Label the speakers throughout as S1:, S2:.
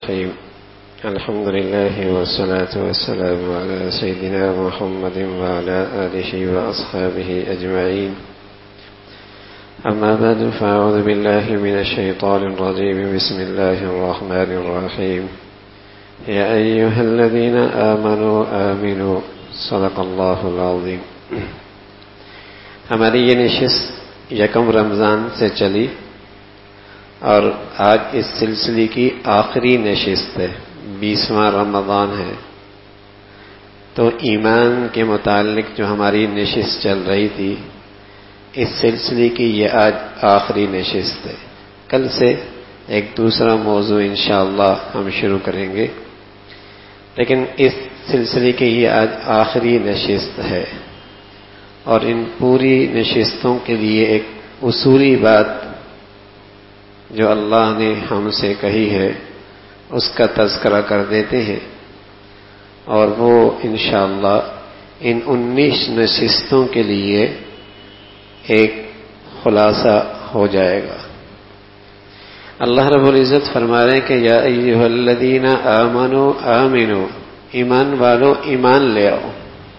S1: الرحيم. الحمد لله والصلاة والسلام على سيدنا محمد وعلى آله وأصحابه أجمعين. أما بعد فأعوذ بالله من الشيطان الرجيم. بسم الله الرحمن الرحيم. يا أيها الذين آمنوا آمنوا. صدق الله العظيم. ہماری یہ نشست یکم رمضان سے چلی اور آج اس سلسلے کی آخری نشست ہے، 20واں رمضان ہے. تو ایمان کے متعلق جو ہماری نشست چل رہی تھی، اس سلسلے کی یہ آج آخری نشست ہے. کل سے ایک دوسرا موضوع انشاءاللہ ہم شروع کریں گے، لیکن اس سلسلے کی یہ آج آخری نشست ہے. اور ان پوری نشستوں کے لیے ایک اصولی بات جو اللہ نے ہم سے کہی ہے اس کا تذکرہ کر دیتے ہیں، اور وہ انشاءاللہ ان 19 نشستوں کے لیے ایک خلاصہ ہو جائے گا. اللہ رب العزت فرما رہے ہیں کہ یا ایھا الذین آمنوا آمنوا، ایمان والو ایمان لے آؤ.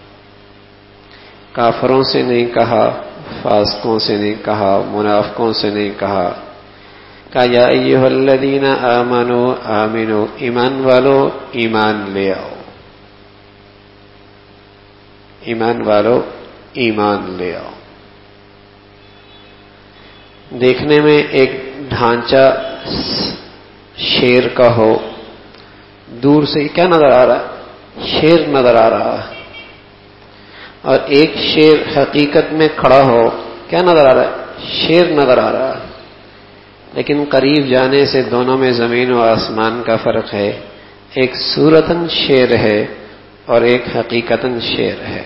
S1: کافروں سے نہیں کہا، فاسقوں سے نہیں کہا، منافقوں سے نہیں کہا یا ایھا الذین آمنوا آمنوا، ایمان والو ایمان لے آؤ. ایمان والو ایمان لے آؤ. دیکھنے میں ایک ڈھانچہ شیر کا ہو، دور سے کیا نظر آ رہا ہے؟ شیر نظر آ رہا ہے. اور ایک شیر حقیقت میں کھڑا ہو، کیا نظر آ رہا ہے؟ شیر نظر آ رہا ہے. لیکن قریب جانے سے دونوں میں زمین و آسمان کا فرق ہے. ایک صورتاً شیر ہے اور ایک حقیقتاً شیر ہے.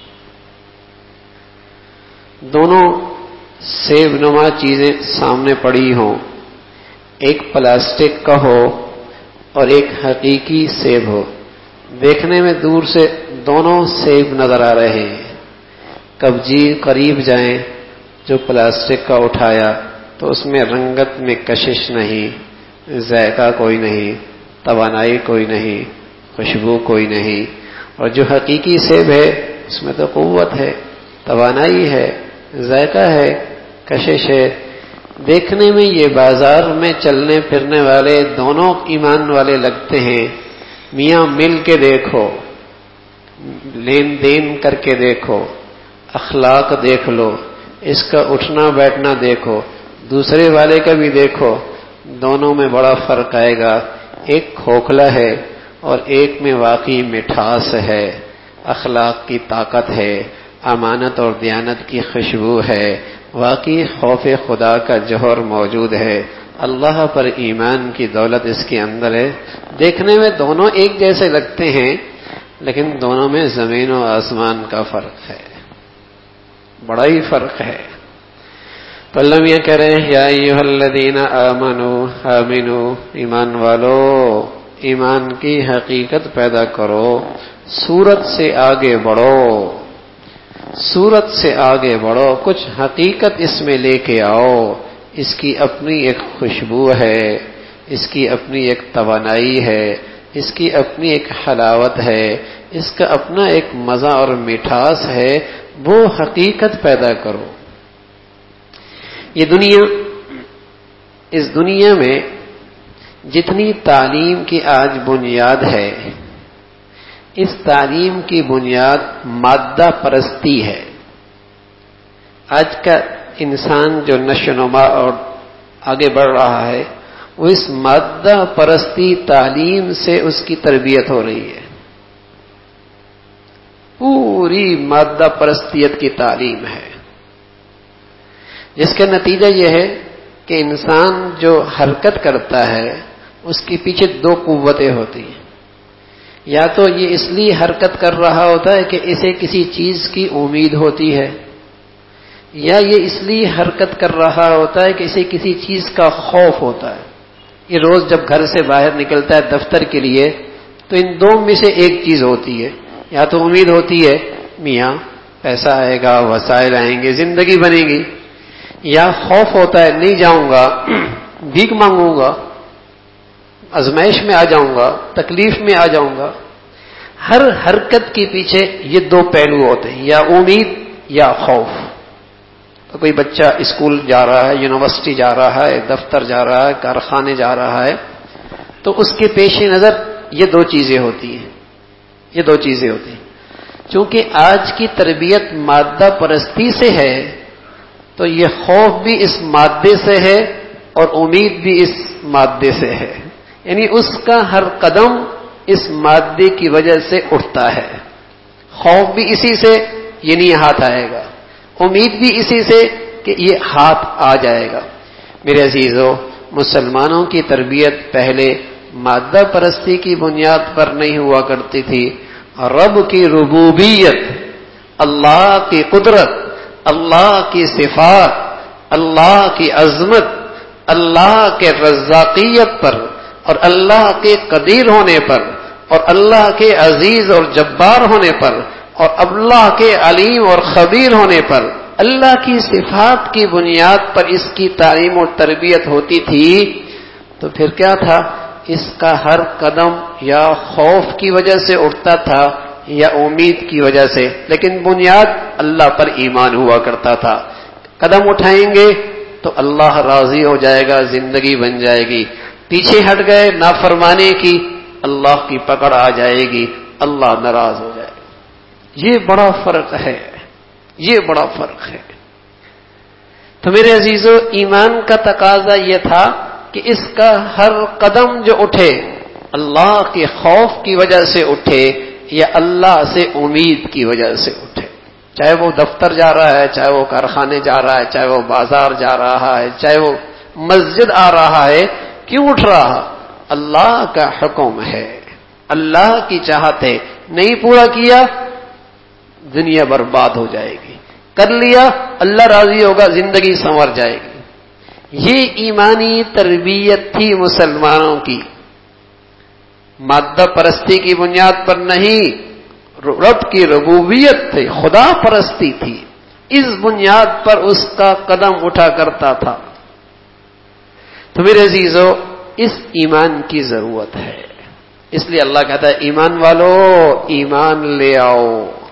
S1: دونوں سیب نما چیزیں سامنے پڑی ہوں، ایک پلاسٹک کا ہو اور ایک حقیقی سیب ہو. دیکھنے میں دور سے دونوں سیب نظر آ رہے ہیں. قریب جائیں جو پلاسٹک کا اٹھایا تو اس میں رنگت میں کشش نہیں، ذائقہ کوئی نہیں، توانائی کوئی نہیں، خوشبو کوئی نہیں. اور جو حقیقی سیب ہے اس میں تو قوت ہے، توانائی ہے، ذائقہ ہے، کشش ہے. دیکھنے میں یہ بازار میں چلنے پھرنے والے دونوں ایمان والے لگتے ہیں. میاں مل کے دیکھو، لین دین کر کے دیکھو، اخلاق دیکھ لو، اس کا اٹھنا بیٹھنا دیکھو، دوسرے والے کا بھی دیکھو. دونوں میں بڑا فرق آئے گا. ایک کھوکھلا ہے اور ایک میں واقعی مٹھاس ہے، اخلاق کی طاقت ہے، امانت اور دیانت کی خوشبو ہے، واقعی خوف خدا کا جوہر موجود ہے، اللہ پر ایمان کی دولت اس کے اندر ہے. دیکھنے میں دونوں ایک جیسے لگتے ہیں، لیکن دونوں میں زمین و آسمان کا فرق ہے، بڑا ہی فرق ہے. تو اللہ میاں کہہ رہے ہیں یا ایھا الذین آمنوا آمنوا، ایمان والو ایمان کی حقیقت پیدا کرو، صورت سے آگے بڑھو، صورت سے آگے بڑھو، کچھ حقیقت اس میں لے کے آؤ. اس کی اپنی ایک خوشبو ہے، اس کی اپنی ایک توانائی ہے، اس کی اپنی ایک حلاوت ہے، اس کا اپنا ایک مزہ اور مٹھاس ہے. وہ حقیقت پیدا کرو. یہ دنیا، اس دنیا میں جتنی تعلیم کی آج بنیاد ہے، اس تعلیم کی بنیاد مادہ پرستی ہے. آج کا انسان جو نشو و نما اور آگے بڑھ رہا ہے، وہ اس مادہ پرستی تعلیم سے اس کی تربیت ہو رہی ہے. پوری مادہ پرستیت کی تعلیم ہے، جس کا نتیجہ یہ ہے کہ انسان جو حرکت کرتا ہے اس کے پیچھے دو قوتیں ہوتی ہیں. یا تو یہ اس لیے حرکت کر رہا ہوتا ہے کہ اسے کسی چیز کی امید ہوتی ہے، یا یہ اس لیے حرکت کر رہا ہوتا ہے کہ اسے کسی چیز کا خوف ہوتا ہے. یہ روز جب گھر سے باہر نکلتا ہے دفتر کے لیے تو ان دو میں سے ایک چیز ہوتی ہے. یا تو امید ہوتی ہے میاں پیسہ آئے گا، وسائل آئیں گے، زندگی بنے گی، یا خوف ہوتا ہے نہیں جاؤں گا، بھیک مانگوں گا، آزمائش میں آ جاؤں گا، تکلیف میں آ جاؤں گا. ہر حرکت کے پیچھے یہ دو پہلو ہوتے ہیں، یا امید یا خوف. تو کوئی بچہ اسکول جا رہا ہے، یونیورسٹی جا رہا ہے، دفتر جا رہا ہے، کارخانے جا رہا ہے، تو اس کے پیش نظر یہ دو چیزیں ہوتی ہیں. یہ دو چیزیں ہوتی ہیں. چونکہ آج کی تربیت مادہ پرستی سے ہے، تو یہ خوف بھی اس مادے سے ہے اور امید بھی اس مادے سے ہے. یعنی اس کا ہر قدم اس مادے کی وجہ سے اٹھتا ہے. خوف بھی اسی سے، یہ نہیں ہاتھ آئے گا. امید بھی اسی سے کہ یہ ہاتھ آ جائے گا. میرے عزیزو، مسلمانوں کی تربیت پہلے مادہ پرستی کی بنیاد پر نہیں ہوا کرتی تھی. رب کی ربوبیت، اللہ کی قدرت، اللہ کی صفات، اللہ کی عظمت، اللہ کے رزاقیت پر اور اللہ کے قدیر ہونے پر اور اللہ کے عزیز اور جبار ہونے پر اور اللہ کے علیم اور خبیر ہونے پر، اللہ کی صفات کی بنیاد پر اس کی تعلیم اور تربیت ہوتی تھی. تو پھر کیا تھا؟ اس کا ہر قدم یا خوف کی وجہ سے اٹھتا تھا یا امید کی وجہ سے، لیکن بنیاد اللہ پر ایمان ہوا کرتا تھا. قدم اٹھائیں گے تو اللہ راضی ہو جائے گا، زندگی بن جائے گی. پیچھے ہٹ گئے نافرمانی کی، اللہ کی پکڑ آ جائے گی، اللہ ناراض ہو جائے گا. یہ بڑا فرق ہے، یہ بڑا فرق ہے. تو میرے عزیزو، ایمان کا تقاضا یہ تھا کہ اس کا ہر قدم جو اٹھے اللہ کے خوف کی وجہ سے اٹھے یا اللہ سے امید کی وجہ سے اٹھے. چاہے وہ دفتر جا رہا ہے، چاہے وہ کارخانے جا رہا ہے، چاہے وہ بازار جا رہا ہے، چاہے وہ مسجد آ رہا ہے، کیوں اٹھ رہا؟ اللہ کا حکم ہے، اللہ کی چاہت ہے. نہیں پورا کیا دنیا برباد ہو جائے گی، کر لیا اللہ راضی ہوگا، زندگی سنور جائے گی. یہ ایمانی تربیت تھی مسلمانوں کی، مادہ پرستی کی بنیاد پر نہیں، رب کی ربوبیت تھی، خدا پرستی تھی. اس بنیاد پر اس کا قدم اٹھا کرتا تھا. تو میرے عزیزو، اس ایمان کی ضرورت ہے. اس لیے اللہ کہتا ہے ایمان والو ایمان لے آؤ،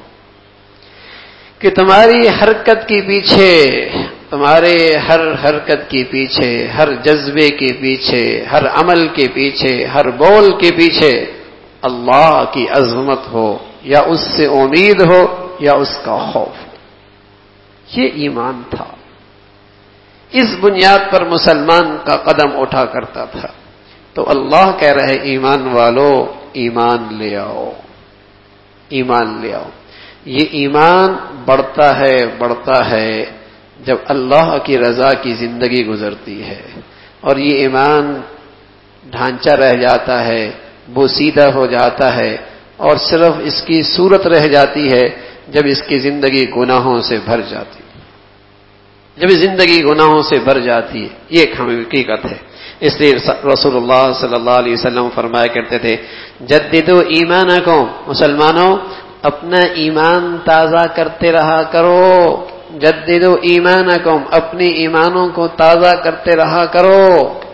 S1: کہ تمہاری حرکت کے پیچھے، تمہارے ہر حرکت کے پیچھے، ہر جذبے کے پیچھے، ہر عمل کے پیچھے، ہر بول کے پیچھے اللہ کی عظمت ہو، یا اس سے امید ہو یا اس کا خوف ہو. یہ ایمان تھا. اس بنیاد پر مسلمان کا قدم اٹھا کرتا تھا. تو اللہ کہہ رہے ایمان والو ایمان لے آؤ، ایمان لے آؤ. یہ ایمان بڑھتا ہے جب اللہ کی رضا کی زندگی گزرتی ہے، اور یہ ایمان ڈھانچہ رہ جاتا ہے، بوسیدہ ہو جاتا ہے، اور صرف اس کی صورت رہ جاتی ہے جب اس کی زندگی گناہوں سے بھر جاتی ہے. جب زندگی گناہوں سے بھر جاتی ہے، یہ ایک حقیقت ہے. اس لیے رسول اللہ صلی اللہ علیہ وسلم فرمایا کرتے تھے جددوا ایمانکم، مسلمانوں اپنا ایمان تازہ کرتے رہا کرو. جددوا ایمانکم، اپنے ایمانوں کو تازہ کرتے رہا کرو،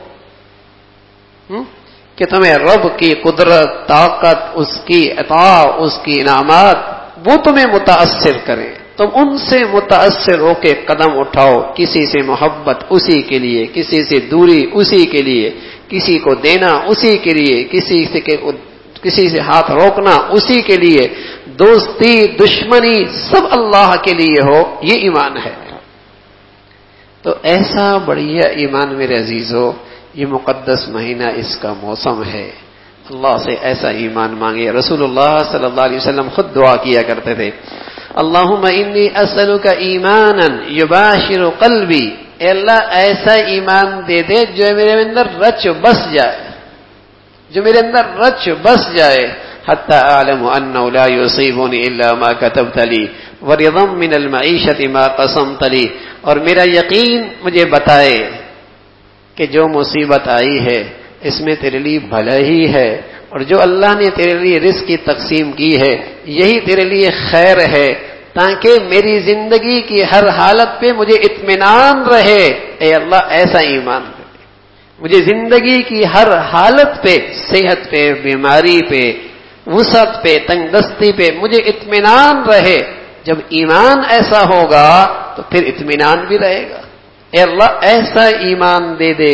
S1: کہ تمہیں رب کی قدرت، طاقت، اس کی عطا، اس کی انعامات وہ تمہیں متاثر کریں. تم ان سے متاثر ہو کے قدم اٹھاؤ. کسی سے محبت اسی کے لیے، کسی سے دوری اسی کے لیے، کسی کو دینا اسی کے لیے، کسی سے ہاتھ روکنا اسی کے لیے، دوستی دشمنی سب اللہ کے لیے ہو. یہ ایمان ہے. تو ایسا بڑھیا ایمان میرے عزیزو، یہ مقدس مہینہ اس کا موسم ہے. اللہ سے ایسا ایمان مانگے. رسول اللہ صلی اللہ علیہ وسلم خود دعا کیا کرتے تھے اللہم انی اسألک ایمانا یباشر قلبی، اے اللہ ایسا ایمان دے دے جو میرے اندر رچ بس جائے، جو میرے اندر رچ بس جائے. حتی اعلم انہ لا یصیبنی الا ما کتبت لی ورضا من المعیشۃ ما قسمت لی، اور میرا یقین مجھے بتائے کہ جو مصیبت آئی ہے اس میں تیرے لیے بھلا ہی ہے، اور جو اللہ نے تیرے لیے رزق کی تقسیم کی ہے یہی تیرے لیے خیر ہے، تاکہ میری زندگی کی ہر حالت پہ مجھے اطمینان رہے. اے اللہ ایسا ایمان دے. مجھے زندگی کی ہر حالت پہ، صحت پہ، بیماری پہ، وسعت پہ، تنگ دستی پہ مجھے اطمینان رہے. جب ایمان ایسا ہوگا تو پھر اطمینان بھی رہے گا. اے اللہ ایسا ایمان دے دے.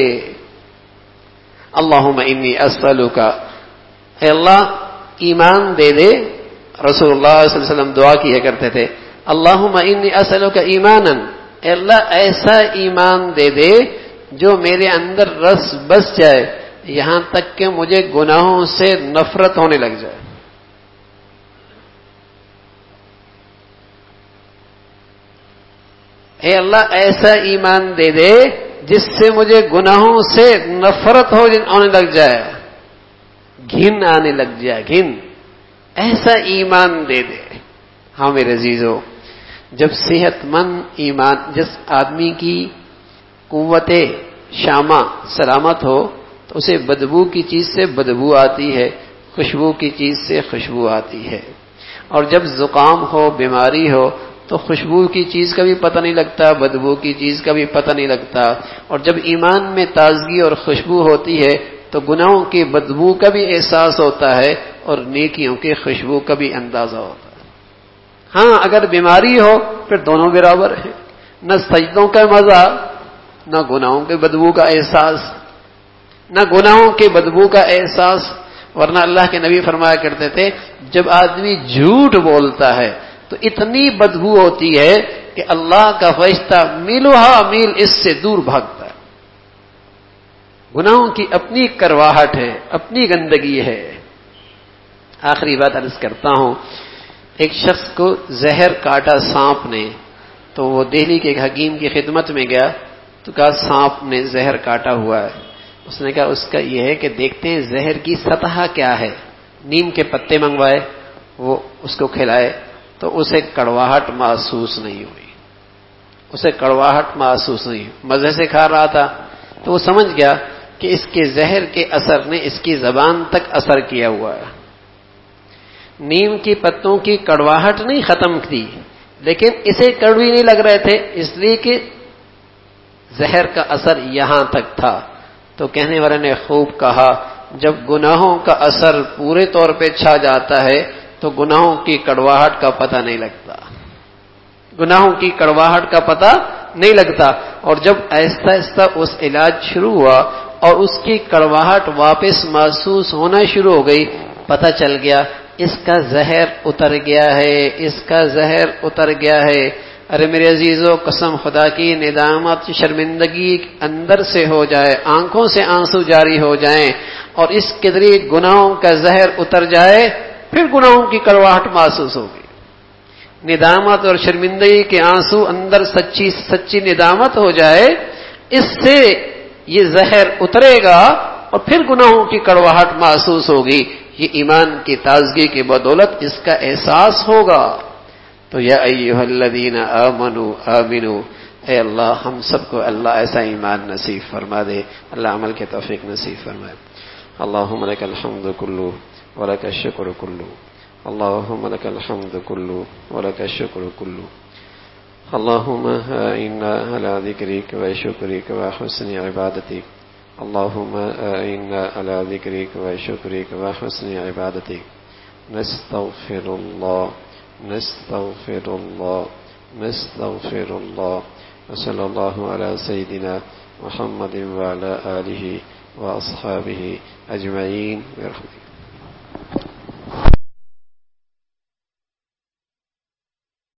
S1: اللہم انی اسألک، اے اللہ ایمان دے دے. رسول اللہ صلی اللہ علیہ وسلم دعا کیا کرتے تھے، اللہم انی اسألک ایمانا، اے اللہ ایسا ایمان دے دے جو میرے اندر رس بس جائے یہاں تک کہ مجھے گناہوں سے نفرت ہونے لگ جائے. اے اللہ ایسا ایمان دے دے جس سے مجھے گناہوں سے نفرت ہونے لگ جائے، گھن آنے لگ جائے، گھن. ایسا ایمان دے دے. ہاں میرے عزیزو، جب صحت مند ایمان، جس آدمی کی قوت شامہ سلامت ہو تو اسے بدبو کی چیز سے بدبو آتی ہے، خوشبو کی چیز سے خوشبو آتی ہے. اور جب زکام ہو، بیماری ہو تو خوشبو کی چیز کا بھی پتہ نہیں لگتا، بدبو کی چیز کا بھی پتہ نہیں لگتا. اور جب ایمان میں تازگی اور خوشبو ہوتی ہے تو گناہوں کی بدبو کا بھی احساس ہوتا ہے اور نیکیوں کی خوشبو کا بھی اندازہ ہوتا ہے. ہاں اگر بیماری ہو پھر دونوں برابر ہیں، نہ سجدوں کا مزہ، نہ گناہوں کے بدبو کا احساس، نہ گناہوں کے بدبو کا احساس. ورنہ اللہ کے نبی فرمایا کرتے تھے جب آدمی جھوٹ بولتا ہے تو اتنی بدبو ہوتی ہے کہ اللہ کا فرشتہ میلوہا میل اس سے دور بھاگتا ہے. گناہوں کی اپنی کرواہٹ ہے، اپنی گندگی ہے. آخری بات عرض کرتا ہوں، ایک شخص کو زہر کاٹا سانپ نے، تو وہ دہلی کے ایک حکیم کی خدمت میں گیا تو کہا سانپ نے زہر کاٹا ہوا ہے. اس نے کہا اس کا یہ ہے کہ دیکھتے ہیں زہر کی سطح کیا ہے. نیم کے پتے منگوائے، وہ اس کو کھلائے تو اسے کڑواہٹ محسوس نہیں ہوئی، اسے کڑواہٹ محسوس نہیں ہوئی. مزے سے کھا رہا تھا تو وہ سمجھ گیا کہ اس کے زہر کے اثر نے اس کی زبان تک اثر کیا ہوا ہے. نیم کی پتوں کی کڑواہٹ نہیں ختم تھی لیکن اسے کڑوی نہیں لگ رہے تھے، اس لیے کہ زہر کا اثر یہاں تک تھا. تو کہنے والے نے خوب کہا، جب گناہوں کا اثر پورے طور پہ چھا جاتا ہے تو گناہوں کی کڑواہٹ کا پتہ نہیں لگتا، گناہوں کی کڑواہٹ کا پتہ نہیں لگتا. اور جب آہستہ آہستہ اس علاج شروع ہوا اور اس کی کڑواہٹ واپس محسوس ہونا شروع ہو گئی، پتہ چل گیا اس کا زہر اتر گیا ہے، اس کا زہر اتر گیا ہے. ارے میرے عزیزو، قسم خدا کی، ندامت شرمندگی اندر سے ہو جائے، آنکھوں سے آنسو جاری ہو جائیں اور اس کے ذریعے گناہوں کا زہر اتر جائے، پھر گناہوں کی کڑواہٹ محسوس ہوگی. ندامت اور شرمندگی کے آنسو اندر سچی ندامت ہو جائے، اس سے یہ زہر اترے گا اور پھر گناہوں کی کڑواہٹ محسوس ہوگی. یہ ایمان کی تازگی کی بدولت اس کا احساس ہوگا. تو یا ایھا الذین آمنوا آمنوا، اے اللہ ہم سب کو اللہ ایسا ایمان نصیب فرما دے، اللہ عمل کے توفیق نصیب فرمائے. اللہم لک الحمد کلہ ولک الشکر کلہ، اللہم لک الحمد کلہ ولک الشکر کلہ، اللہم اعنا علی ذکرک و شکرک و حسن عبادتک، اللہم اعنا علی ذکرک و شکرک و حسن عبادتک. نستغفر اللہ نستغفر اللہ نستغفر اللہ. وصلی اللہ علی سیدنا محمد وعلی آلہ واصحابہ اجمعین برحمتک.